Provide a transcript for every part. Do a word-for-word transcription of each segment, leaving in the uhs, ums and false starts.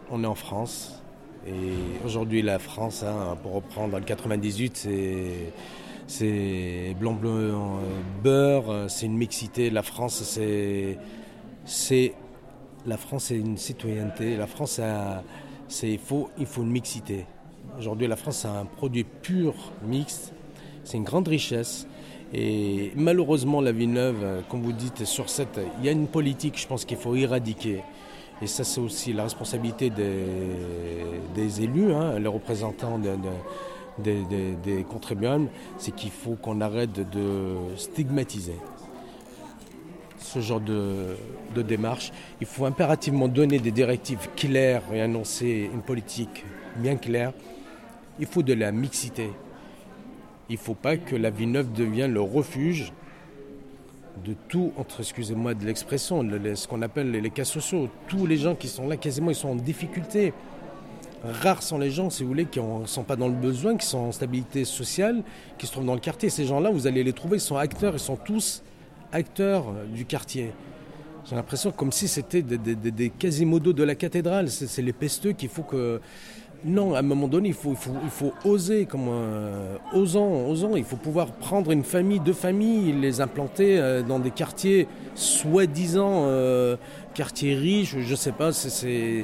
on est en France. Et aujourd'hui, la France, hein, pour reprendre dans le quatre-vingt-dix-huit, c'est, c'est blanc, bleu, beurre, c'est une mixité. La France, c'est, c'est, la France, c'est une citoyenneté. La France, a, c'est, il faut, il faut une mixité. Aujourd'hui, la France, c'est un produit pur, mixte. C'est une grande richesse. Et malheureusement, la Villeneuve, comme vous dites, sur cette, il y a une politique, je pense qu'il faut éradiquer. Et ça, c'est aussi la responsabilité des, des élus, hein, les représentants de, de, de, de, des contribuables, c'est qu'il faut qu'on arrête de, de stigmatiser ce genre de, de démarche. Il faut impérativement donner des directives claires et annoncer une politique bien claire. Il faut de la mixité. Il ne faut pas que la Villeneuve devienne le refuge de tout, entre, excusez-moi de l'expression, le, ce qu'on appelle les, les cas sociaux. Tous les gens qui sont là, quasiment, ils sont en difficulté. Rares sont les gens, si vous voulez, qui ne sont pas dans le besoin, qui sont en stabilité sociale, qui se trouvent dans le quartier. Ces gens-là, vous allez les trouver, ils sont acteurs, ils sont tous acteurs du quartier. J'ai l'impression comme si c'était des, des, des, des quasimodos de la cathédrale. C'est, c'est les pesteux qu'il faut que... Non, à un moment donné, il faut, il faut, il faut oser, comme euh, osant, osant. Il faut pouvoir prendre une famille, deux familles, les implanter euh, dans des quartiers soi-disant euh, quartiers riches. Je sais pas. C'est, c'est,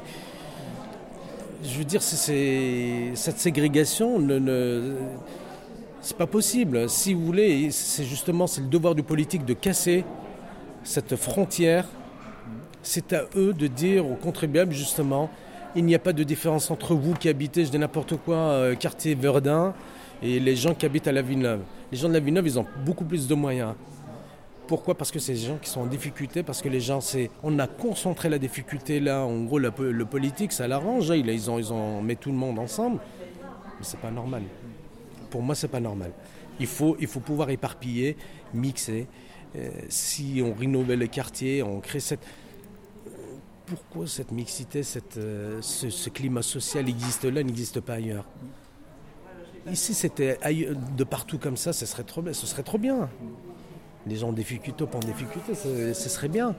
je veux dire, c'est, c'est, cette ségrégation, ne, ne, c'est pas possible. Si vous voulez, c'est justement, c'est le devoir du politique de casser cette frontière. C'est à eux de dire aux contribuables justement. Il n'y a pas de différence entre vous qui habitez, je dis n'importe quoi, euh, quartier Verdun, et les gens qui habitent à la Villeneuve. Les gens de la Villeneuve, ils ont beaucoup plus de moyens. Pourquoi ? Parce que c'est des gens qui sont en difficulté, parce que les gens, c'est, on a concentré la difficulté là. En gros, la, le politique, ça l'arrange. Hein, ils, ont, ils ont mis tout le monde ensemble. Mais c'est pas normal. Pour moi, c'est pas normal. Il faut, il faut pouvoir éparpiller, mixer. Euh, si on rénovait les quartiers, on crée cette... Pourquoi cette mixité, cette, euh, ce, ce climat social existe là, n'existe pas ailleurs ? Ici, c'était ailleurs, de partout comme ça, ce serait trop, ce serait trop bien. Les gens en difficulté, pas en difficulté, ce, ce serait bien.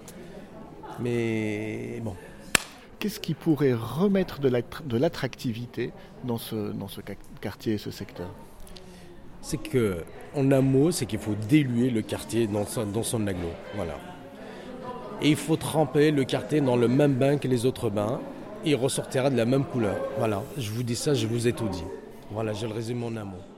Mais bon. Qu'est-ce qui pourrait remettre de, de l'attractivité dans ce, dans ce quartier et ce secteur ? C'est que, en un mot, c'est qu'il faut diluer le quartier dans son, dans son aglo. Voilà. Et il faut tremper le quartier dans le même bain que les autres bains. Il ressortira de la même couleur. Voilà, je vous dis ça, je vous ai tout dit. Voilà, je le résume en un mot.